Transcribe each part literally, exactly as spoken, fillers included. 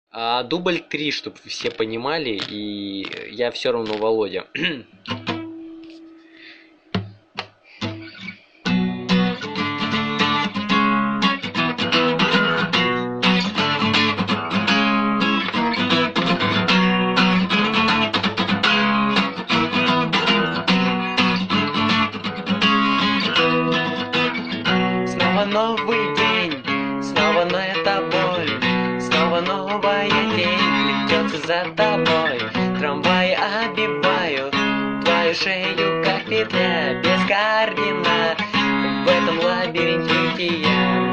А дубль три, чтобы все понимали, и я все равно Володя. Снова новый день, снова но это боль, снова новая тень плетется за тобой. Трамваи оббивают твою шею, как петля без координат в этом лабиринте бытия.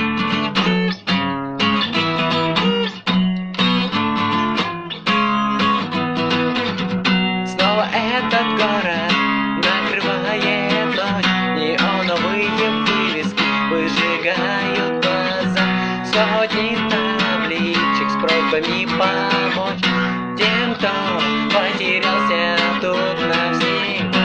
Снова этот город накрывает ночь, неоновые вывески выжигают глаза, сотни табличек с просьбами помочь тем, кто потерялся тут навсегда.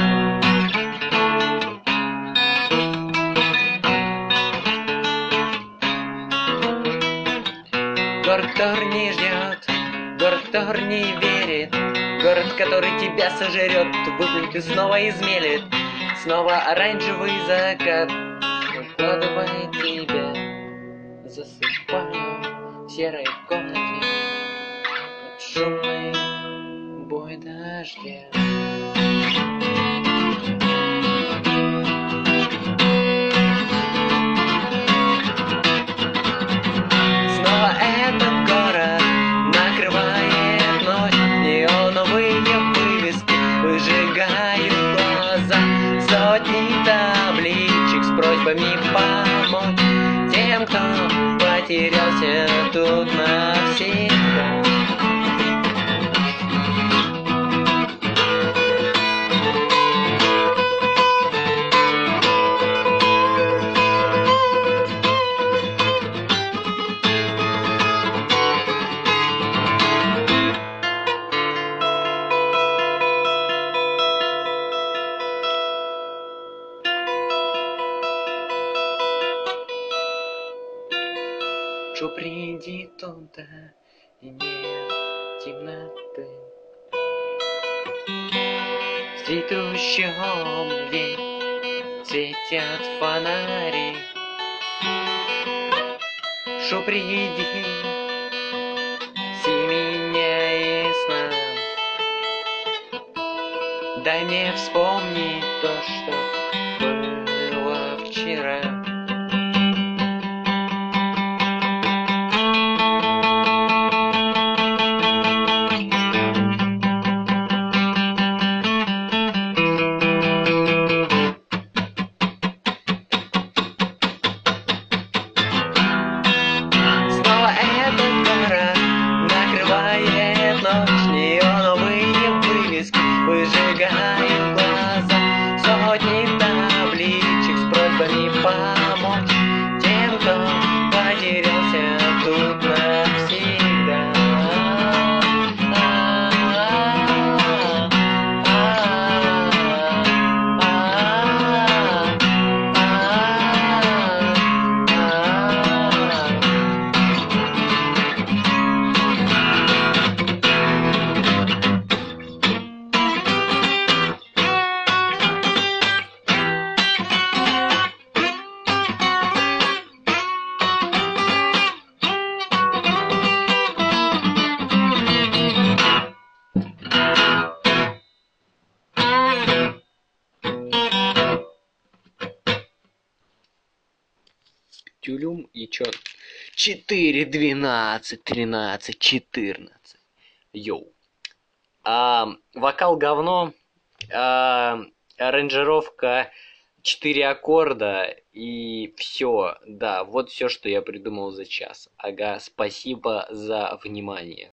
Город, который не ждет, город, который не верит, город, который тебя сожрет, выплюнет и снова измелит. Снова оранжевый закат укладывает тебя, засыпаю в серой комнате под шумный бой дождя. Снова этот город накрывает ночь, неоновые вывески выжигают глаза, сотни табличек с просьбами помочь тем, кто потерялся тут навсегда. Что приди туда, и нет темноты. В цветущем день светят фонари. Что приди, си меня ясно. Дай мне вспомнить то, что было вчера. Неоновые вывески выжигают глаза, сотни табличек с просьбами помочь тем, кто потерялся тут навсегда. Тюлюм и чё? Четыре, двенадцать, тринадцать, четырнадцать. Йоу. А, вокал говно. А, аранжировка четыре аккорда. И все. Да, вот все, что я придумал за час. Ага, спасибо за внимание.